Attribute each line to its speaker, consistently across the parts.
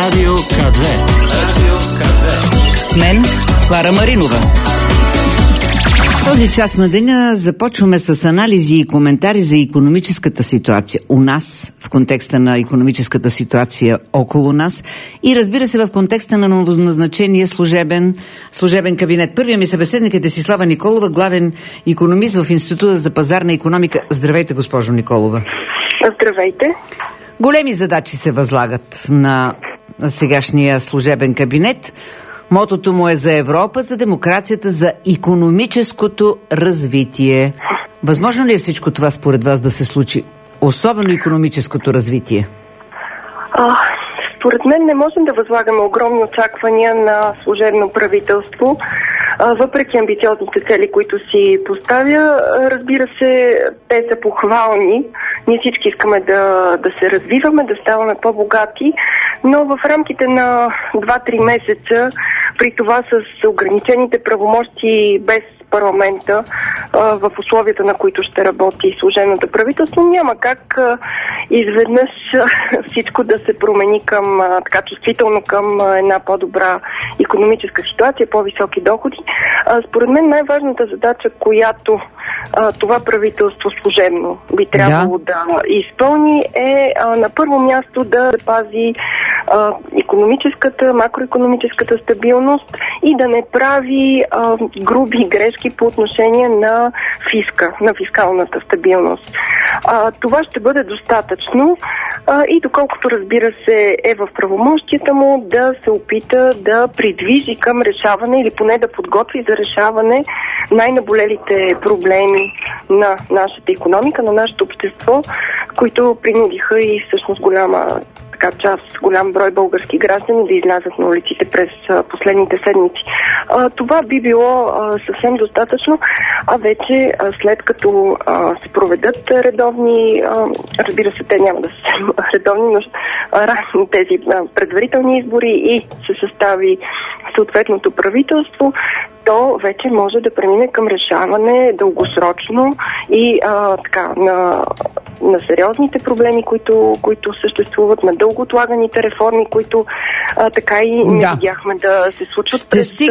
Speaker 1: Радио К2.
Speaker 2: С мен Клара Маринова. Този час на деня започваме с анализи и коментари за икономическата ситуация у нас, в контекста на икономическата ситуация около нас и разбира се в контекста на новоназначения служебен кабинет. Първият ми събеседник е Десислава Николова, главен икономист в Института за пазарна икономика. Здравейте, госпожо Николова.
Speaker 3: Здравейте.
Speaker 2: Големи задачи се възлагат на сегашния служебен кабинет. Мотото му е за Европа, за демокрацията, за икономическото развитие. Възможно ли е всичко това според вас да се случи? Особено икономическото развитие?
Speaker 3: Според мен не можем да възлагаме огромни очаквания на служебно правителство, въпреки амбициозните цели, които си поставя. Разбира се, те са похвални. Ние всички искаме да се развиваме, да ставаме по-богати, но в рамките на 2-3 месеца, при това с ограничените правомощи без парламента, в условията на които ще работи служебното правителство, няма как изведнъж всичко да се промени към така чувствително към една по-добра икономическа ситуация, по-високи доходи. Според мен най-важната задача, която това правителство служебно би трябвало да изпълни, е на първо място да запази макроикономическата стабилност и да не прави груби грешки по отношение на фискалната стабилност. Това ще бъде достатъчно и доколкото разбира се е в правомощията му да се опита да придвижи към решаване или поне да подготви за решаване най-наболелите проблеми на нашата икономика, на нашето общество, които принудиха и всъщност голям брой български граждани да излязат на улиците през последните седмици. Това би било съвсем достатъчно, а вече след като се проведат редовни, разбира се, те няма да са редовни, но тези предварителни избори и се състави съответното правителство, то вече може да премине към решаване дългосрочно и на сериозните проблеми, които съществуват, на дълго отлаганите реформи, които така и не видяхме да се случват.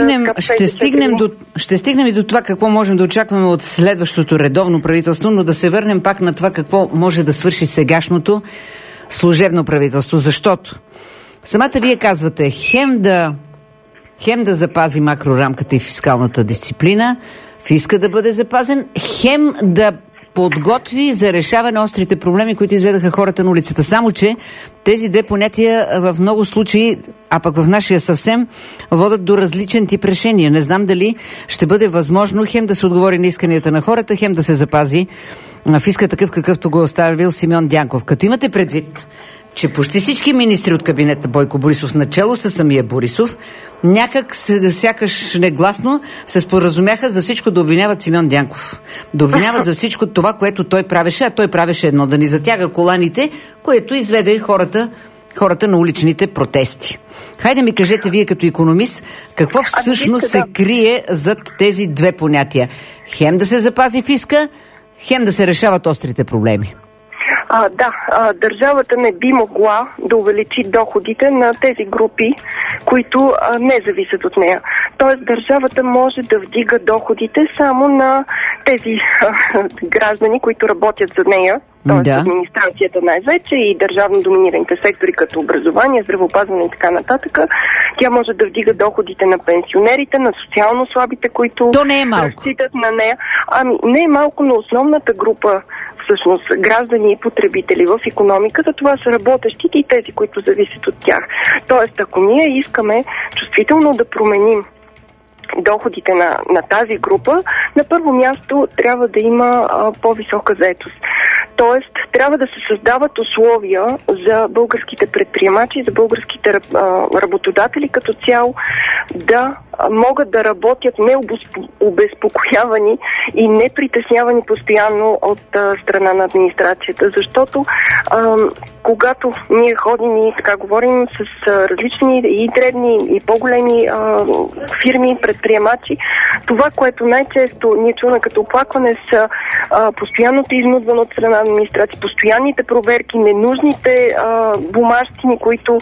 Speaker 2: Ще стигнем и до това какво можем да очакваме от следващото редовно правителство, но да се върнем пак на това какво може да свърши сегашното служебно правителство, защото самата вие казвате хем да запази макрорамката и фискалната дисциплина, фиска да бъде запазен, хем да подготви за решаване острите проблеми, които изведаха хората на улицата. Само че тези две понятия в много случаи, а пък в нашия съвсем, водят до различен тип решения. Не знам дали ще бъде възможно хем да се отговори на исканията на хората, хем да се запази фиска такъв, какъвто го е оставил Симеон Дянков. Като имате предвид, че почти всички министри от кабинета Бойко Борисов, начело със самия Борисов, някак сякаш негласно се споразумяха за всичко да обвиняват Симеон Дянков. Да обвиняват за всичко това, което той правеше, а той правеше едно, да ни затяга коланите, което изведе хората на уличните протести. Хайде ми кажете вие като икономист, какво всъщност се крие зад тези две понятия? Хем да се запази фиска, хем да се решават острите проблеми.
Speaker 3: Държавата не би могла да увеличи доходите на тези групи, които не зависят от нея. Тоест държавата може да вдига доходите само на тези граждани, които работят за нея, т.е. администрацията най-вече и държавно доминираните сектори като образование, здравеопазване и така нататък. Тя може да вдига доходите на пенсионерите, на социално слабите, които разчитат на нея. Не е малко, но основната група всъщност граждани и потребители в икономиката, това са работещите и тези, които зависят от тях. Тоест, ако ние искаме чувствително да променим доходите на тази група, на първо място трябва да има по-висока заетост. Тоест, трябва да се създават условия за българските предприемачи, за българските работодатели като цяло да могат да работят необезпокоявани и не притеснявани постоянно от страна на администрацията. Защото когато ние ходим и така говорим с различни и дребни и по-големи фирми, предприемачи, това, което най-често ние чуваме като оплакване са постоянното изнудване от страна на администрация, постоянните проверки, ненужните бумащини, които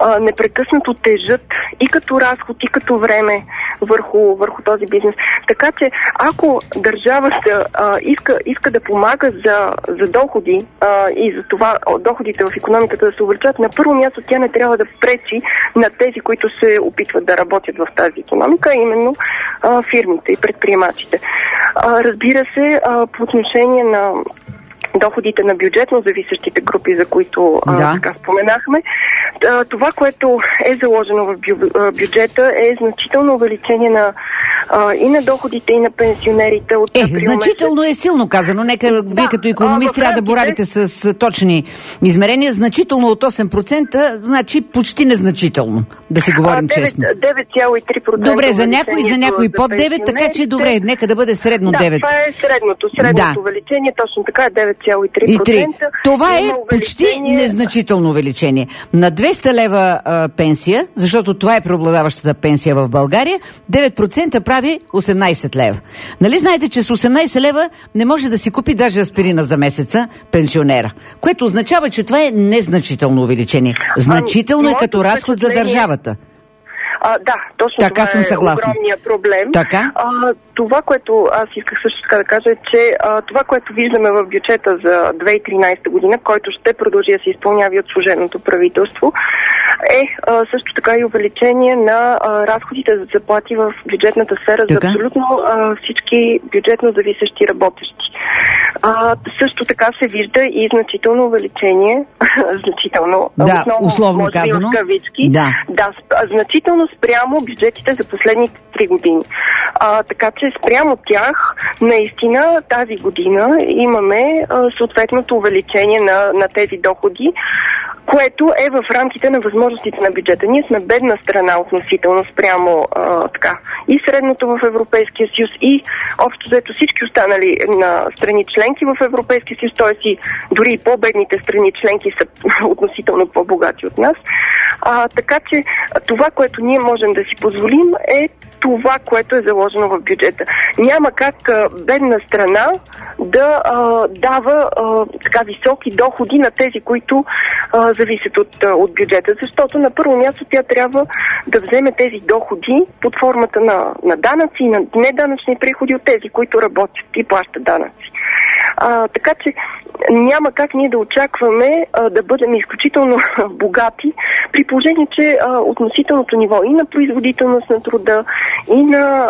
Speaker 3: непрекъснато тежат и като разход, и като време върху този бизнес. Така че, ако държавата иска да помага за доходи и за това доходите в икономиката да се увеличат, на първо място тя не трябва да пречи на тези, които се опитват да работят в тази икономика, а именно фирмите и предприемачите. Разбира се, по отношение на доходите на бюджетно зависещите групи, за които така споменахме. Това, което е заложено в бюджета, е значително увеличение и на доходите, и на пенсионерите.
Speaker 2: Значително е силно казано. Нека вие като икономист трябва да боравите с точни измерения. Значително от 8%, значи почти незначително, да си говорим честно.
Speaker 3: 9,3%.
Speaker 2: Добре, за някой под 9, така че добре, нека да бъде средно 9.
Speaker 3: Това е средното увеличение, точно така е 9,3%.
Speaker 2: Това е почти незначително увеличение. На 200 лева пенсия, защото това е преобладаващата пенсия в България, 9% прави 18 лева. Нали знаете, че с 18 лева не може да си купи даже аспирина за месеца пенсионера, което означава, че това е незначително увеличение. Значително е като разход за държавата.
Speaker 3: Да, точно
Speaker 2: така
Speaker 3: това е огромният проблем.
Speaker 2: Така?
Speaker 3: Това, което аз исках също така да кажа, е, че това, което виждаме в бюджета за 2013 година, който ще продължи да се изпълнява от служебното правителство, е също така и увеличение на разходите за заплати в бюджетната сфера за абсолютно всички бюджетно зависещи работещи. Също така се вижда и значително увеличение,
Speaker 2: условно казано,
Speaker 3: значително спрямо бюджетите за последните 3 години. Така че спрямо тях, наистина тази година имаме съответното увеличение на тези доходи, което е в рамките на възможностите на бюджета. Ние сме бедна страна относително спрямо и средното в Европейския съюз, и общо взето всички останали на страни членки в Европейския съюз, т.е. и дори и по-бедните страни членки са относително по-богати от нас. Така че това, което ние можем да си позволим, е това, което е заложено в бюджета. Няма как бедна страна да дава така високи доходи на тези, които зависят от бюджета, защото на първо място тя трябва да вземе тези доходи под формата на данъци и на неданъчни приходи от тези, които работят и плащат данъци. Така че няма как ние да очакваме да бъдем изключително богати, при положение, че относителното ниво и на производителност на труда, и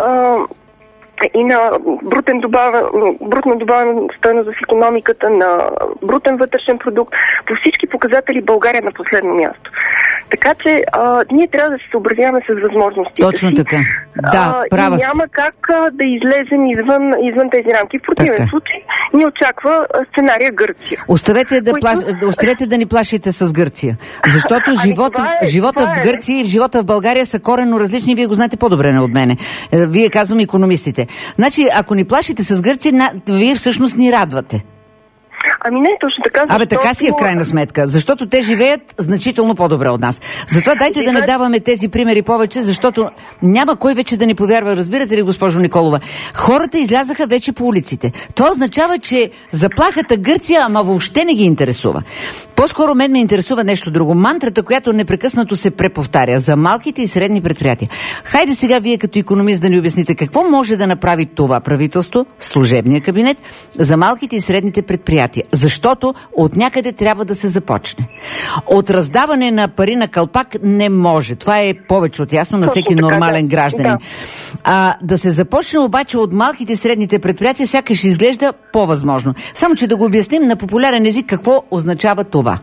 Speaker 3: на брутна добавена стойност в икономиката, на брутен вътрешен продукт, по всички показатели България е на последно място. Така че ние трябва да се съобразяваме с възможностите.
Speaker 2: Точно така. Права сте.
Speaker 3: И няма как да излезем извън тези рамки. В противен случай ни очаква сценария Гърция.
Speaker 2: Оставете да ни плашите с Гърция. Защото живота в Гърция и живота в България са коренно различни. Вие го знаете по-добре от мене. Вие казвам икономистите. Значи, ако ни плашите с Гърция, вие всъщност ни радвате.
Speaker 3: Не, точно така.
Speaker 2: Така си е в крайна сметка, защото те живеят значително по-добре от нас. Затова дайте да не даваме тези примери повече, защото няма кой вече да ни повярва. Разбирате ли, госпожо Николова? Хората излязаха вече по улиците. Това означава, че заплахата Гърция, въобще не ги интересува. По-скоро мен ме интересува нещо друго. Мантрата, която непрекъснато се преповтаря за малките и средни предприятия. Хайде сега вие като икономист да ни обясните какво може да направи това правителство, служебния кабинет, за малките и средните предприятия. Защото от някъде трябва да се започне. От раздаване на пари на калпак не може. Това е повече от ясно на всеки нормален гражданин. Да се започне обаче от малките и средните предприятия, сякаш изглежда по-възможно. Само че да го обясним на популярен език какво означава това.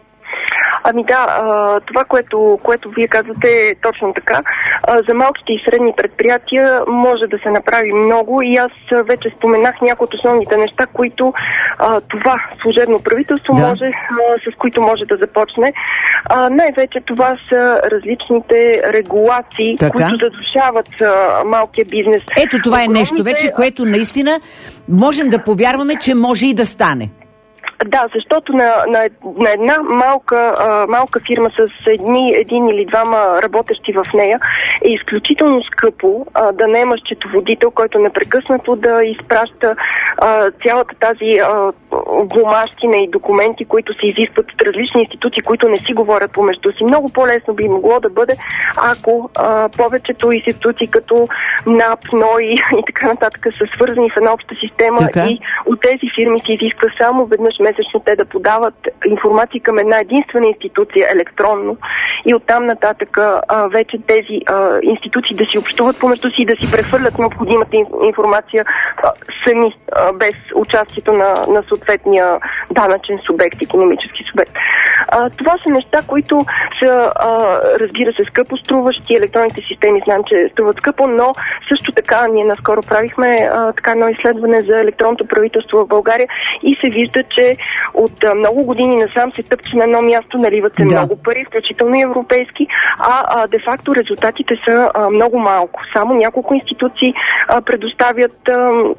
Speaker 3: Това, което вие казвате е точно така. За малките и средни предприятия може да се направи много и аз вече споменах някои от основните неща, които това служебно правителство с които може да започне. Най-вече това са различните регулации, които задушават малкия бизнес.
Speaker 2: Ето това е нещо вече, което наистина можем да повярваме, че може и да стане.
Speaker 3: Да, защото на една малка фирма с един или двама работещи в нея е изключително скъпо да наемаш счетоводител, който непрекъснато да изпраща цялата тази бумащина и документи, които се изискват от различни институции, които не си говорят помежду си. Много по-лесно би могло да бъде, ако повечето институции като НАП, НОИ и така нататък са свързани в една обща система и от тези фирми се изисква само веднъж месечно те да подават информация към една единствена институция електронно и оттам нататък вече тези институции да си общуват помежду си и да си прехвърлят необходимата информация сами, без участието на съответния данъчен субект, икономически субект. Това са неща, които са, разбира се, скъпо струващи. Електронните системи знаем, че струват скъпо, но също така ние наскоро правихме така едно изследване за електронното правителство в България и се вижда, че от много години насам се тъпче на едно място, наливат се много пари, включително и европейски, де-факто резултатите са много малко. Само няколко институции предоставят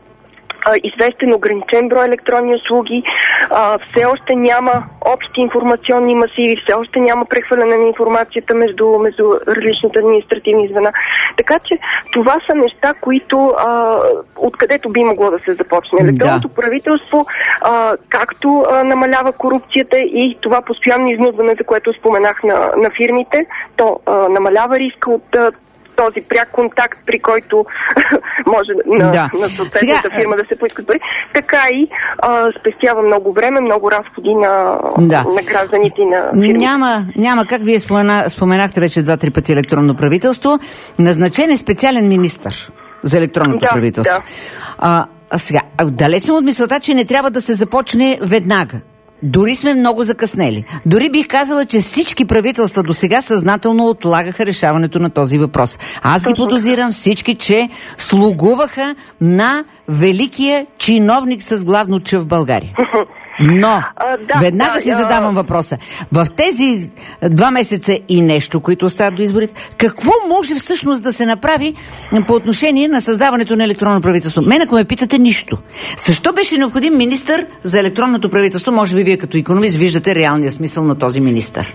Speaker 3: известен ограничен брой електронни услуги, все още няма общи информационни масиви, все още няма прехвърляне на информацията между различните административни звена. Така че това са неща, които откъдето би могло да се започне. Електронното правителство както намалява корупцията и това постоянно изнудване, за което споменах на фирмите, то намалява риска от този пряк контакт, при който може на съответната фирма да се поискат пари, така и спестява много време, много разходи на гражданите и на фирмите.
Speaker 2: Няма как. Вие споменахте вече 2-3 пъти електронно правителство. Назначен е специален министър за електронното правителство. Сега, далеч от мисълта, че не трябва да се започне веднага. Дори сме много закъснели. Дори бих казала, че всички правителства до сега съзнателно отлагаха решаването на този въпрос. Аз ги подозирам всички, че слугуваха на великия чиновник с главно Ч в България. Но, веднага си задавам въпроса. В тези 2 месеца и нещо, които остават до изборите, какво може всъщност да се направи по отношение на създаването на електронно правителство? Мен, ако ме питате, нищо. Защо беше необходим министър за електронното правителство? Може би вие като икономист виждате реалния смисъл на този министър.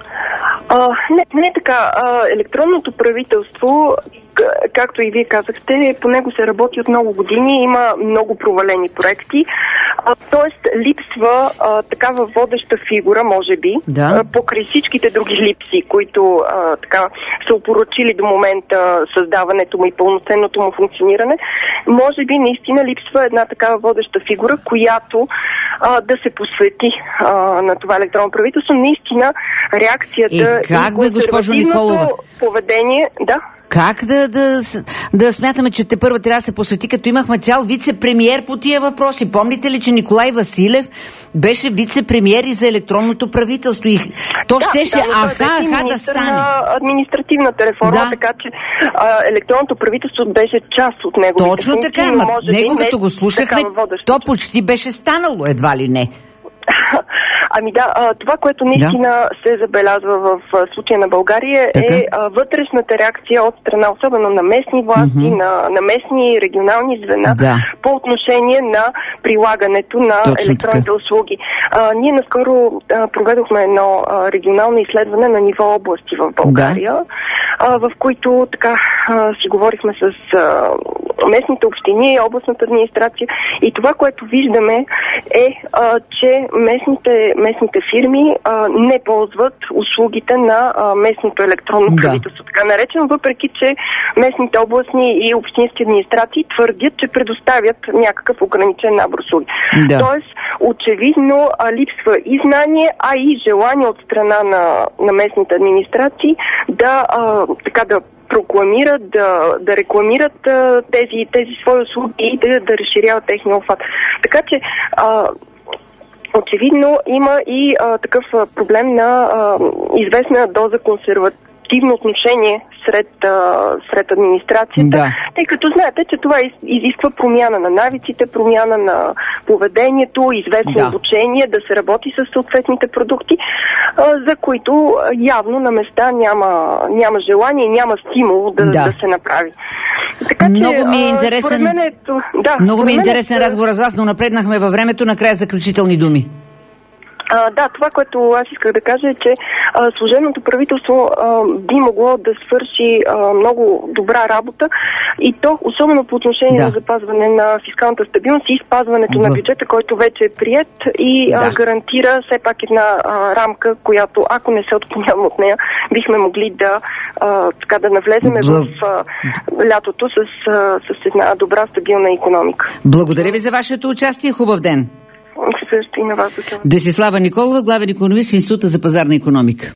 Speaker 3: Не така. Електронното правителство, както и вие казахте, по него се работи от много години, има много провалени проекти, т.е. липсва такава водеща фигура, може би, покрай всичките други липси, които така са опорочили до момента създаването му и пълноценното му функциониране. Може би наистина липсва една такава водеща фигура, която да се посвети на това електронно правителство. Наистина реакцията
Speaker 2: и консервативното
Speaker 3: поведение...
Speaker 2: Как да смятаме, че те първо трябва да се посвети, като имахме цял вице-премиер по тия въпроси? Помните ли, че Николай Василев беше вице-премиер и за електронното правителство? И то щеше да стане.
Speaker 3: На административната реформа, така че електронното правителство беше част от неговите функции.
Speaker 2: Точно така, него като го слушахме, то почти беше станало, едва ли не.
Speaker 3: Това, което наистина се забелязва в случая на България е вътрешната реакция от страна, особено на местни власти, на местни регионални звена по отношение на прилагането на електронните услуги. Ние наскоро проведохме едно регионално изследване на ниво области в България, в които така си говорихме с местните общини, областната администрация и това, което виждаме е, че местните фирми не ползват услугите на местното електронно правителство, така наречено, въпреки че местните областни и общински администрации твърдят, че предоставят някакъв ограничен набор услуги. Тоест, очевидно липсва и знание, а и желание от страна на местните администрации да прокламират, да рекламират тези свои услуги и да разширяват техния обхват. Така че очевидно има и такъв проблем на известна доза консервативно отношение сред администрацията, тъй като знаете, че това изисква промяна на навиците, промяна на поведението, известно обучение, да се работи с съответните продукти, за които явно на места няма желание и няма стимул да се направи. Така,
Speaker 2: много ми е интересен, много ми е интересен разговор с вас, но напреднахме във времето. Накрая заключителни думи.
Speaker 3: Да, това, което аз исках да кажа е, че служебното правителство би могло да свърши много добра работа и то, особено по отношение на запазване на фискалната стабилност и спазването на бюджета, който вече е приет и гарантира все пак една рамка, която, ако не се отклоняваме от нея, бихме могли да навлеземе в лятото с една добра, стабилна икономика.
Speaker 2: Благодаря ви за вашето участие. Хубав ден!
Speaker 3: Също и на вас.
Speaker 2: Десислава Николова, главен икономист в Института за пазарна икономика.